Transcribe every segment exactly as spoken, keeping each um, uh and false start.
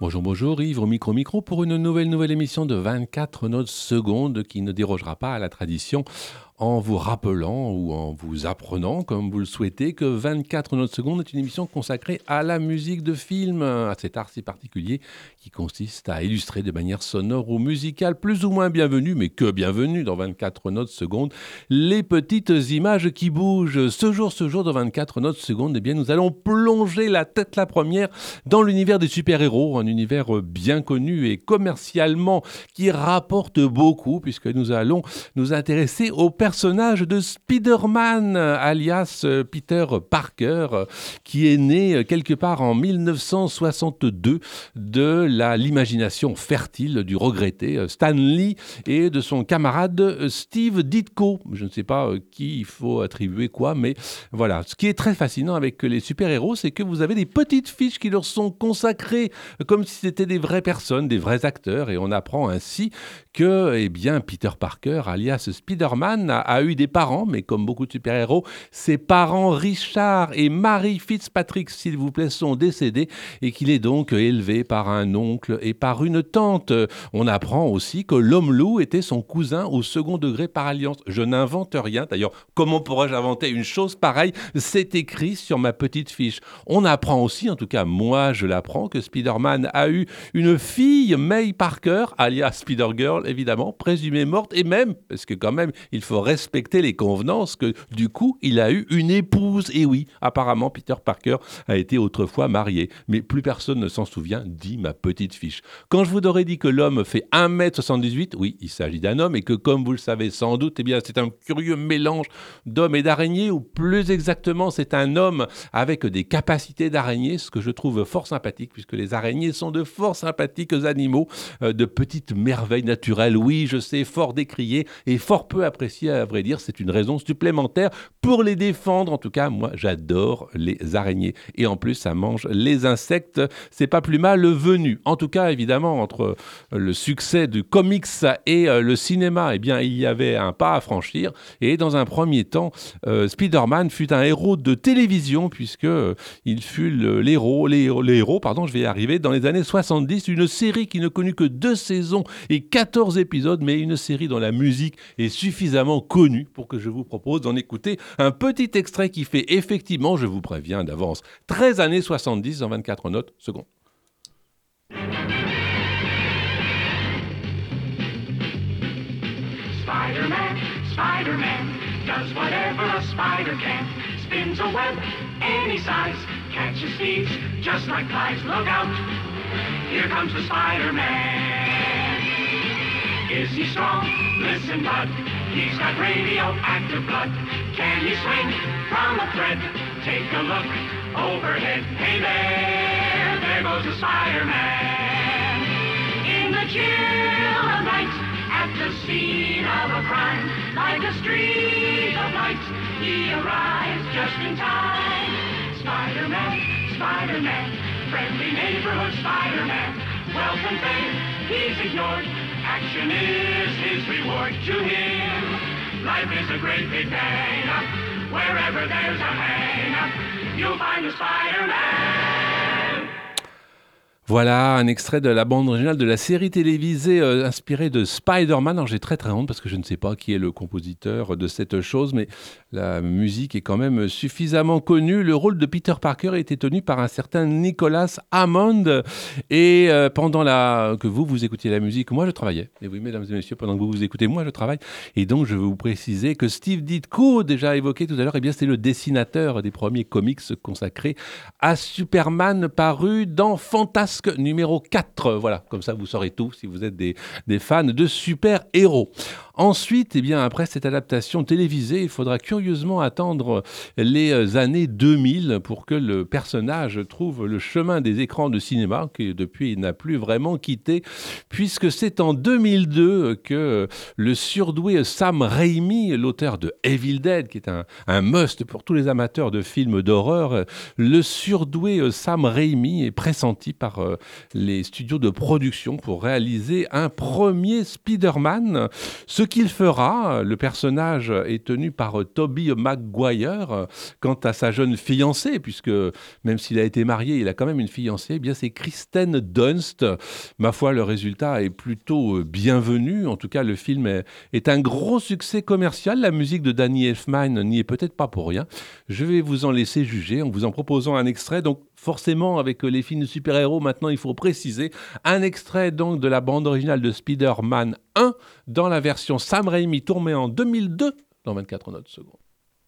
Bonjour, bonjour, Yves au micro micro pour une nouvelle nouvelle émission de vingt-quatre notes secondes qui ne dérogera pas à la tradition en vous rappelant ou en vous apprenant, comme vous le souhaitez, que vingt-quatre notes secondes est une émission consacrée à la musique de film, à cet art si particulier qui consiste à illustrer de manière sonore ou musicale, plus ou moins bienvenue, mais que bienvenue dans vingt-quatre notes secondes, les petites images qui bougent. Ce jour, ce jour, dans vingt-quatre notes secondes, eh bien, nous allons plonger la tête la première dans l'univers des super-héros, un univers bien connu et commercialement qui rapporte beaucoup, puisque nous allons nous intéresser au personnage de Spider-Man, alias Peter Parker, qui est né quelque part en dix-neuf cent soixante-deux de la, l'imagination fertile du regretté Stan Lee et de son camarade Steve Ditko. Je ne sais pas qui il faut attribuer quoi, mais voilà. Ce qui est très fascinant avec les super-héros, c'est que vous avez des petites fiches qui leur sont consacrées comme si c'était des vraies personnes, des vrais acteurs, et on apprend ainsi que eh bien, Peter Parker, alias Spider-Man, a, a eu des parents, mais comme beaucoup de super-héros, ses parents Richard et Mary Fitzpatrick, s'il vous plaît, sont décédés et qu'il est donc élevé par un oncle et par une tante. On apprend aussi que l'homme-loup était son cousin au second degré par alliance. Je n'invente rien. D'ailleurs, comment pourrais-je inventer une chose pareille ? C'est écrit sur ma petite fiche. On apprend aussi, en tout cas moi je l'apprends, que Spider-Man a eu une fille, May Parker, alias Spider-Girl, évidemment, présumée morte, et même, parce que quand même, il faut respecter les convenances, que du coup, il a eu une épouse. Et oui, apparemment, Peter Parker a été autrefois marié, mais plus personne ne s'en souvient, dit ma petite fiche. Quand je vous aurais dit que l'homme fait un mètre soixante-dix-huit, oui, il s'agit d'un homme, et que comme vous le savez sans doute, eh bien, c'est un curieux mélange d'homme et d'araignée, ou plus exactement, c'est un homme avec des capacités d'araignée, ce que je trouve fort sympathique, puisque les araignées sont de fort sympathiques animaux, euh, de petites merveilles naturelles. Oui, je sais, fort décriées et fort peu appréciées, à vrai dire. C'est une raison supplémentaire pour les défendre. En tout cas, moi, j'adore les araignées. Et en plus, ça mange les insectes. C'est pas plus mal venu. En tout cas, évidemment, entre le succès du comics et euh, le cinéma, eh bien, il y avait un pas à franchir. Et dans un premier temps, euh, Spider-Man fut un héros de télévision, puisque euh, il fut le, l'héros, les, les héros, pardon, je vais y arriver, dans les années soixante-dix, une série qui ne connut que deux saisons et quatorze épisodes, mais une série dont la musique est suffisamment connue pour que je vous propose d'en écouter un petit extrait qui fait effectivement, je vous préviens d'avance, treize années soixante-dix en vingt-quatre notes secondes. Spider-Man, Spider-Man, does whatever a spider can. Spins a web any size, catches thieves just like flies. Look out, here comes the Spider-Man. Is he strong? Listen, bud, he's got radioactive blood. Can he swing from a thread? Take a look overhead. Hey there, there goes the Spider-Man. In the chill of night, at the scene of a crime, like a streak of light, he arrives just in time. Spider-Man, Spider-Man, friendly neighborhood Spider-Man. Wealth and fame, he's ignored. Action is his reward to him. Life is a great big hang-up. Wherever there's a hang-up, you'll find a Spider-Man. Voilà un extrait de la bande originale de la série télévisée euh, inspirée de Spider-Man. Alors j'ai très très honte parce que je ne sais pas qui est le compositeur de cette chose, mais la musique est quand même suffisamment connue. Le rôle de Peter Parker a été tenu par un certain Nicholas Hammond. Et euh, pendant la... que vous, vous écoutiez la musique, moi je travaillais. Et oui, mesdames et messieurs, pendant que vous vous écoutez, moi je travaille. Et donc je vais vous préciser que Steve Ditko, déjà évoqué tout à l'heure, eh bien, c'est le dessinateur des premiers comics consacrés à Superman paru dans Fantastic numéro quatre, voilà, comme ça vous saurez tout si vous êtes des, des fans de super-héros. Ensuite, eh bien, après cette adaptation télévisée, il faudra curieusement attendre les années deux mille pour que le personnage trouve le chemin des écrans de cinéma, que depuis il n'a plus vraiment quitté, puisque c'est en deux mille deux que le surdoué Sam Raimi, l'auteur de Evil Dead, qui est un, un must pour tous les amateurs de films d'horreur, le surdoué Sam Raimi est pressenti par euh, les studios de production pour réaliser un premier Spider-Man, ce qu'il fera, le personnage est tenu par Tobey Maguire. Quant à sa jeune fiancée, puisque même s'il a été marié, il a quand même une fiancée, eh bien c'est Kristen Dunst. Ma foi, le résultat est plutôt bienvenu. En tout cas, le film est, est un gros succès commercial. La musique de Danny Elfman n'y est peut-être pas pour rien. Je vais vous en laisser juger en vous en proposant un extrait. Donc forcément, avec les films de super-héros, maintenant il faut préciser, un extrait donc de la bande originale de Spider-Man un dans la version Sam Raimi tournée en deux mille deux dans vingt-quatre notes secondes.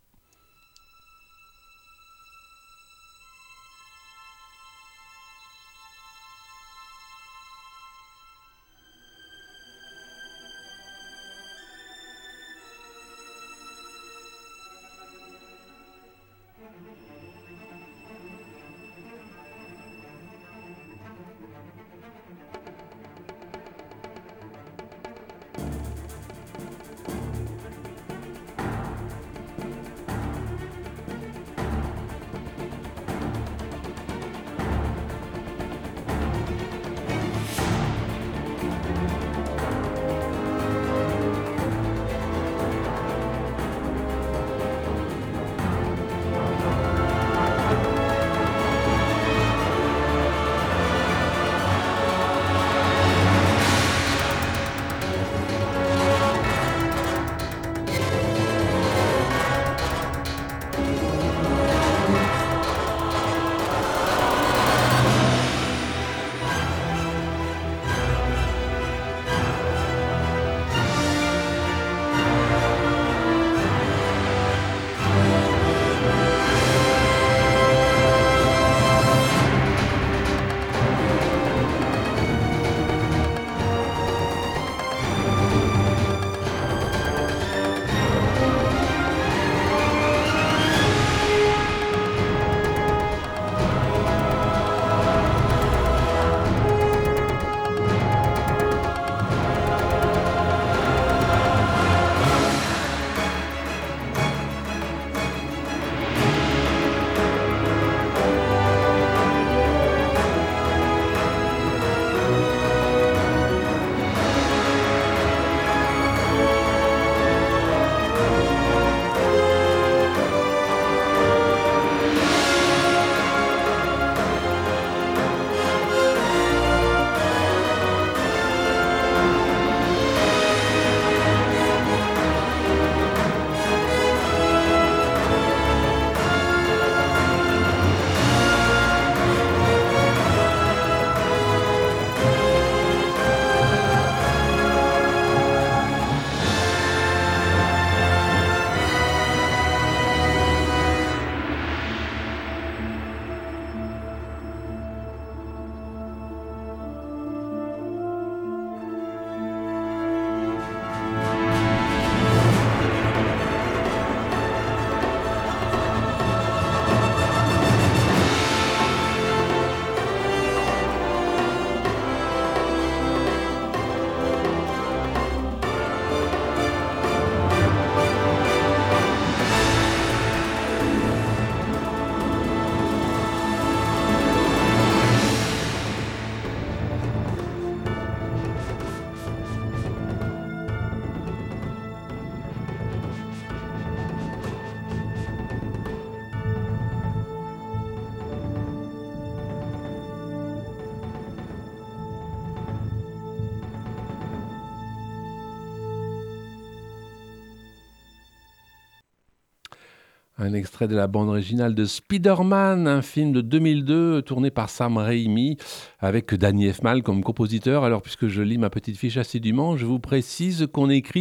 Un extrait de la bande originale de Spider-Man, un film de deux mille deux tourné par Sam Raimi avec Danny Elfman comme compositeur. Alors, puisque je lis ma petite fiche assidûment, je vous précise qu'on écrit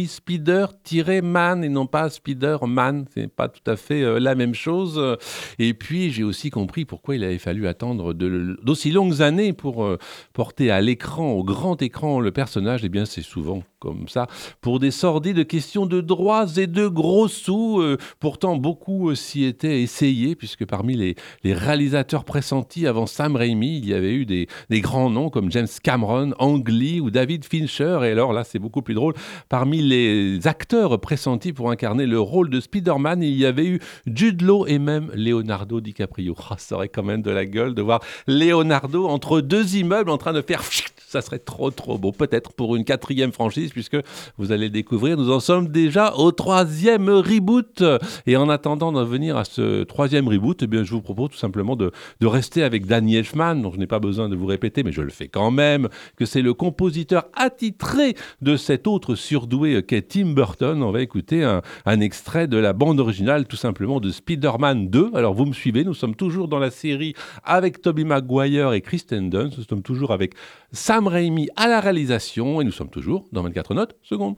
Spider-Man et non pas Spider-Man. C'est pas tout à fait euh, la même chose. Et puis, j'ai aussi compris pourquoi il avait fallu attendre de, d'aussi longues années pour euh, porter à l'écran, au grand écran, le personnage. Eh bien, c'est souvent comme ça, pour des sordides questions de droits et de gros sous. Euh, pourtant, beaucoup s'y étaient essayés, puisque parmi les, les réalisateurs pressentis avant Sam Raimi, il y avait eu des, des grands noms comme James Cameron, Ang Lee ou David Fincher. Et alors là, c'est beaucoup plus drôle. Parmi les acteurs pressentis pour incarner le rôle de Spider-Man, il y avait eu Jude Law et même Leonardo DiCaprio. Oh, ça aurait quand même de la gueule de voir Leonardo entre deux immeubles en train de faire Ça serait trop trop beau, peut-être pour une quatrième franchise, puisque vous allez le découvrir, nous en sommes déjà au troisième reboot. Et en attendant d'en venir à ce troisième reboot, eh bien, je vous propose tout simplement de, de rester avec Danny Elfman, dont je n'ai pas besoin de vous répéter, mais je le fais quand même, que c'est le compositeur attitré de cet autre surdoué qu'est Tim Burton. On va écouter un, un extrait de la bande originale, tout simplement, de Spider-Man deux. Alors vous me suivez, nous sommes toujours dans la série avec Tobey Maguire et Kristen Dunst. Nous sommes toujours avec Sam Raimi à la réalisation et nous sommes toujours dans vingt-quatre notes secondes.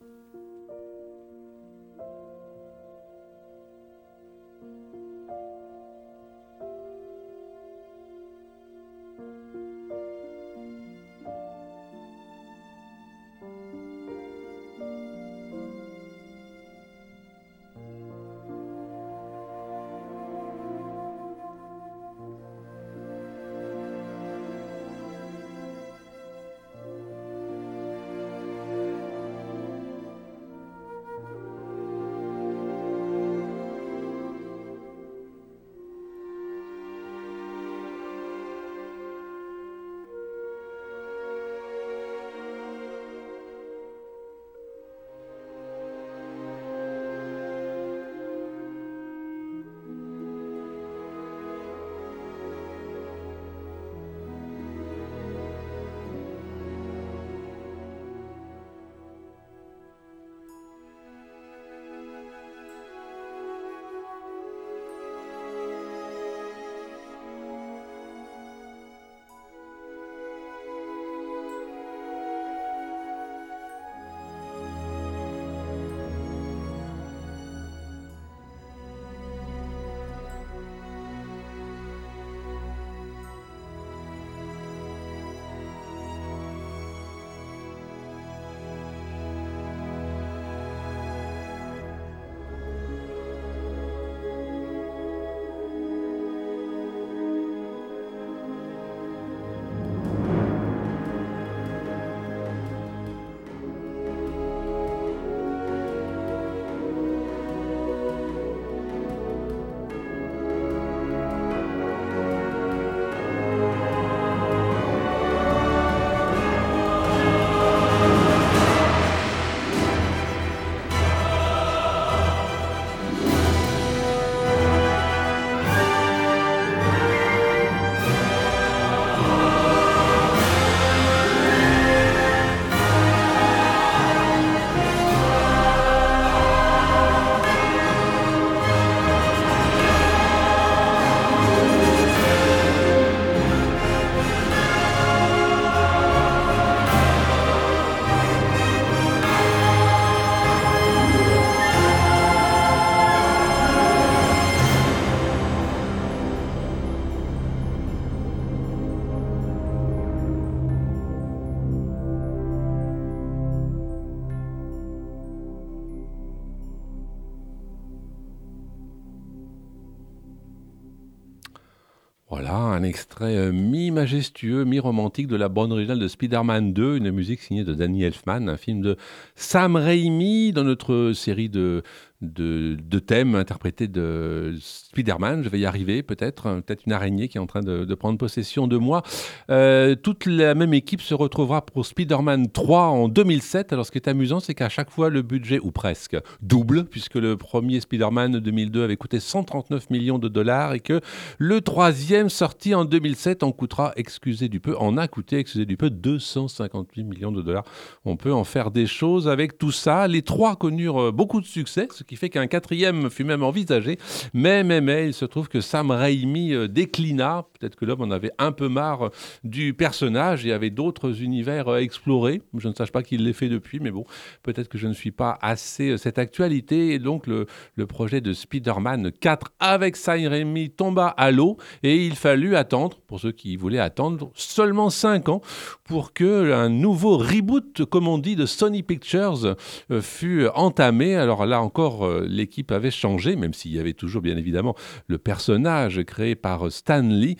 Voilà, un extrait euh, mi-majestueux, mi-romantique de la bande originale de Spider-Man deux, une musique signée de Danny Elfman, un film de Sam Raimi dans notre série de, de, de thèmes interprétés de Spider-Man. Je vais y arriver peut-être, peut-être une araignée qui est en train de, de prendre possession de moi. Euh, toute la même équipe se retrouvera pour Spider-Man trois en deux mille sept. Alors ce qui est amusant, c'est qu'à chaque fois le budget, ou presque, double, puisque le premier Spider-Man de deux mille deux avait coûté cent trente-neuf millions de dollars et que le troisième sorti en deux mille sept en coûtera, excusez du peu, en a coûté, excusez du peu, deux cent cinquante-huit millions de dollars. On peut en faire des choses avec tout ça. Les trois connurent beaucoup de succès, ce qui fait qu'un quatrième fut même envisagé. Mais, mais, mais, il se trouve que Sam Raimi déclina. Peut-être que l'homme en avait un peu marre du personnage et avait d'autres univers à explorer. Je ne sache pas qu'il l'ait fait depuis, mais bon, peut-être que je ne suis pas assez cette actualité. Et donc, le, le projet de Spider-Man quatre avec Sam Raimi tomba à l'eau et il fallut attendre, pour ceux qui voulaient attendre, seulement cinq ans pour qu'un nouveau reboot, comme on dit, de Sony Pictures euh, fût entamé. Alors là encore, euh, l'équipe avait changé, même s'il y avait toujours bien évidemment le personnage créé par Stan Lee.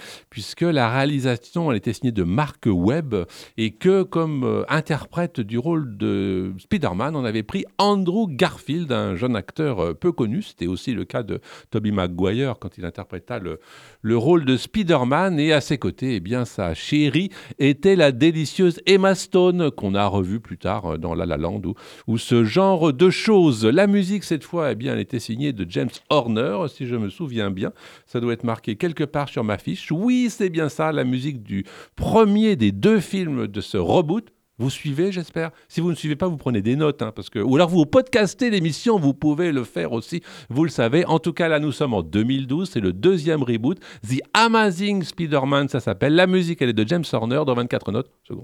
puisque la réalisation elle était signée de Mark Webb et que comme euh, interprète du rôle de Spider-Man, on avait pris Andrew Garfield, un jeune acteur euh, peu connu. C'était aussi le cas de Tobey Maguire quand il interpréta le, le rôle de Spider-Man, et à ses côtés, eh bien, sa chérie était la délicieuse Emma Stone, qu'on a revue plus tard dans La La Land, ou, ou ce genre de choses. La musique, cette fois, eh bien, elle était signée de James Horner, si je me souviens bien. Ça doit être marqué quelque part sur ma fiche. Oui, c'est bien ça, la musique du premier des deux films de ce reboot. Vous suivez, j'espère. Si vous ne suivez pas, vous prenez des notes, hein, parce que ou alors vous podcastez l'émission, vous pouvez le faire aussi. Vous le savez. En tout cas, là, nous sommes en deux mille douze. C'est le deuxième reboot. The Amazing Spider-Man, ça s'appelle. La musique, elle est de James Horner dans vingt-quatre notes. Seconde.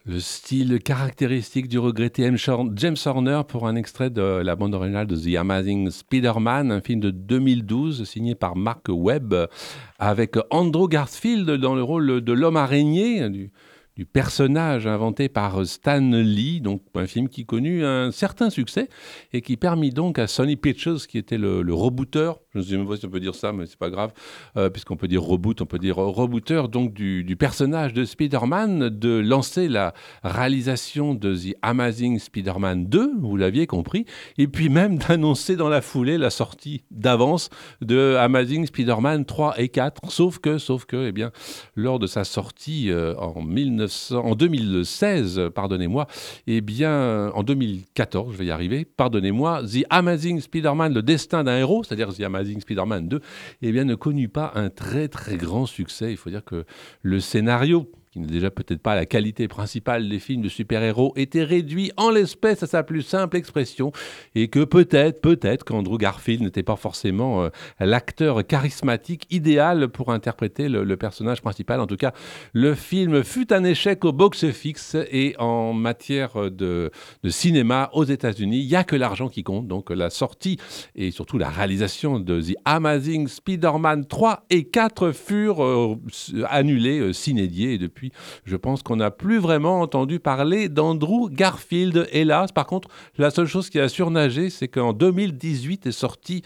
Le style caractéristique du regretté James Horner pour un extrait de la bande originale de The Amazing Spider-Man, un film de deux mille douze signé par Mark Webb avec Andrew Garfield dans le rôle de l'homme araignée, du, du personnage inventé par Stan Lee, donc un film qui connut un certain succès et qui permit donc à Sony Pictures, qui était le, le rebooteur, je ne sais même pas si on peut dire ça, mais c'est pas grave, euh, puisqu'on peut dire reboot, on peut dire rebooteur donc du, du personnage de Spider-Man, de lancer la réalisation de The Amazing Spider-Man deux, vous l'aviez compris, et puis même d'annoncer dans la foulée la sortie d'avance de Amazing Spider-Man trois et quatre, sauf que, sauf que, eh bien, lors de sa sortie euh, en, mille neuf cents, en deux mille seize, pardonnez-moi, eh bien, en deux mille quatorze, je vais y arriver, pardonnez-moi, The Amazing Spider-Man, le destin d'un héros, c'est-à-dire The Amazing Spider-Man deux, eh bien, ne connut pas un très très grand succès. Il faut dire que le scénario, qui n'est déjà peut-être pas la qualité principale des films de super-héros, était réduit en l'espèce à sa plus simple expression, et que peut-être, peut-être qu'Andrew Garfield n'était pas forcément euh, l'acteur charismatique idéal pour interpréter le, le personnage principal. En tout cas, le film fut un échec au box-office et en matière de, de cinéma aux États-Unis, il n'y a que l'argent qui compte. Donc la sortie et surtout la réalisation de The Amazing Spider-Man trois et quatre furent euh, annulées, euh, s'inédiées, et depuis je pense qu'on n'a plus vraiment entendu parler d'Andrew Garfield, hélas. Par contre, la seule chose qui a surnagé, c'est qu'en deux mille dix-huit est sortie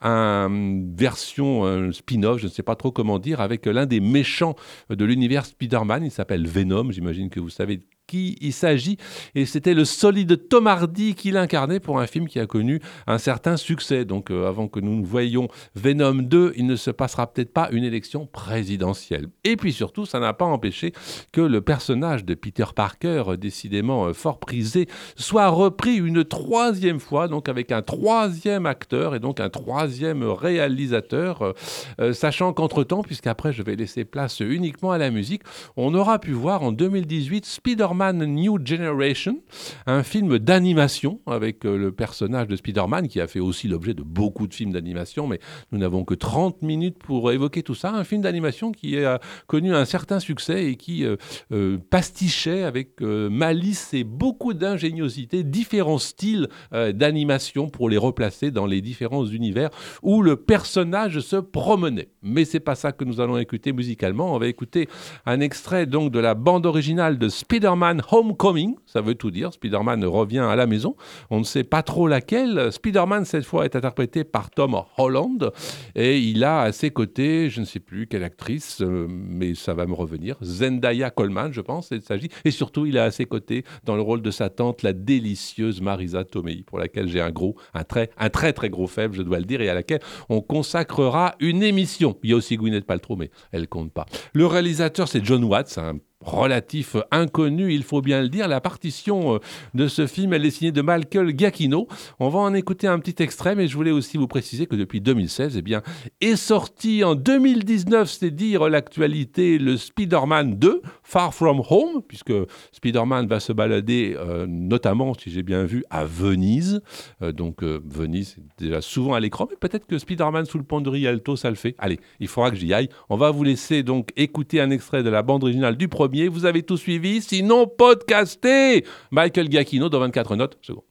une version un spin-off, je ne sais pas trop comment dire, avec l'un des méchants de l'univers Spider-Man. Il s'appelle Venom, j'imagine que vous savez qui il s'agit, et c'était le solide Tom Hardy qui l'incarnait pour un film qui a connu un certain succès. Donc euh, avant que nous voyions Venom deux, il ne se passera peut-être pas une élection présidentielle. Et puis surtout, ça n'a pas empêché que le personnage de Peter Parker, décidément euh, fort prisé, soit repris une troisième fois, donc avec un troisième acteur et donc un troisième réalisateur, euh, euh, sachant qu'entre-temps, puisqu'après je vais laisser place uniquement à la musique, on aura pu voir en deux mille dix-huit Spider-Man New Generation, un film d'animation avec euh, le personnage de Spider-Man qui a fait aussi l'objet de beaucoup de films d'animation, mais nous n'avons que trente minutes pour évoquer tout ça. Un film d'animation qui a connu un certain succès et qui euh, euh, pastichait avec euh, malice et beaucoup d'ingéniosité différents styles euh, d'animation pour les replacer dans les différents univers où le personnage se promenait. Mais c'est pas ça que nous allons écouter musicalement. On va écouter un extrait donc de la bande originale de Spider-Man Homecoming, ça veut tout dire, Spider-Man revient à la maison, on ne sait pas trop laquelle. Spider-Man cette fois est interprété par Tom Holland et il a à ses côtés, je ne sais plus quelle actrice, euh, mais ça va me revenir, Zendaya Coleman je pense, il s'agit, et surtout il a à ses côtés dans le rôle de sa tante la délicieuse Marisa Tomei, pour laquelle j'ai un gros, un très, un très très gros faible, je dois le dire, et à laquelle on consacrera une émission. Il y a aussi Gwyneth Paltrow, mais elle compte pas. Le réalisateur c'est John Watts, un relatif inconnu, il faut bien le dire. La partition de ce film, elle est signée de Michael Giacchino. On va en écouter un petit extrait, mais je voulais aussi vous préciser que depuis deux mille seize, eh bien, est sorti en deux mille dix-neuf, c'est dire l'actualité, le Spider-Man deux, Far From Home, puisque Spider-Man va se balader, euh, notamment, si j'ai bien vu, à Venise. Euh, donc, euh, Venise, c'est déjà souvent à l'écran, mais peut-être que Spider-Man sous le pont de Rialto, ça le fait. Allez, il faudra que j'y aille. On va vous laisser donc écouter un extrait de la bande originale du premier. Vous avez tout suivi, sinon podcastez Michael Giacchino dans vingt-quatre notes secondes.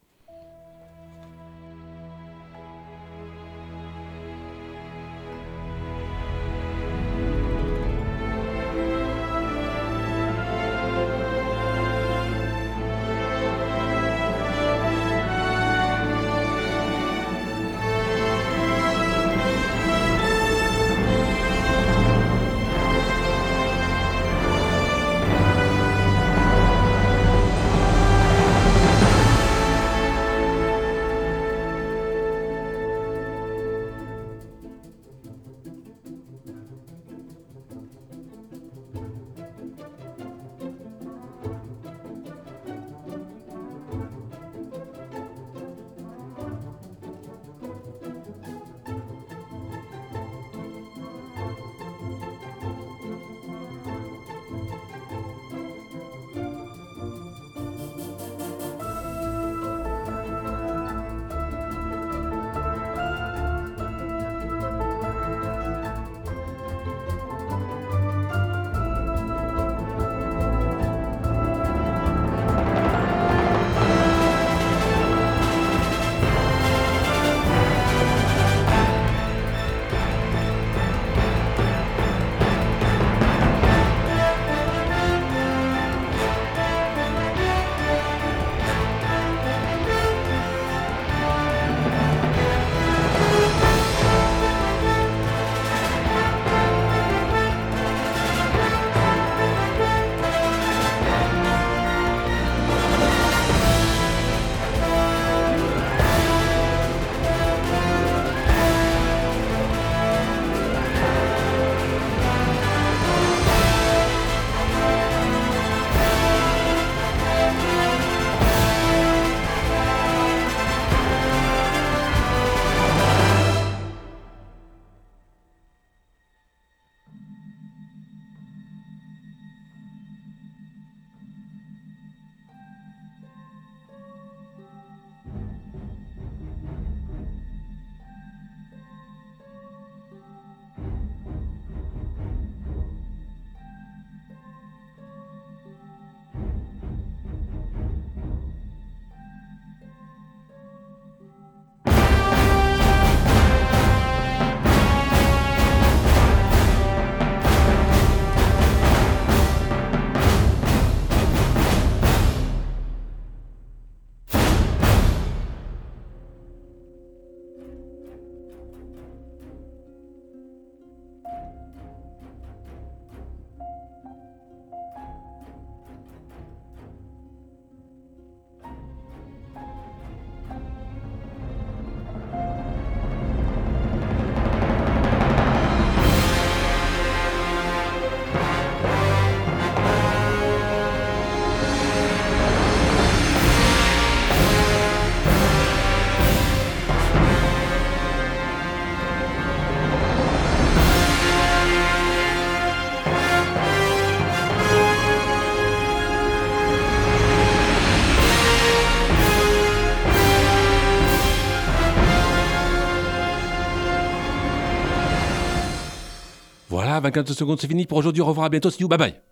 vingt-quatre secondes, c'est fini pour aujourd'hui. Au revoir, à bientôt. See you, bye bye.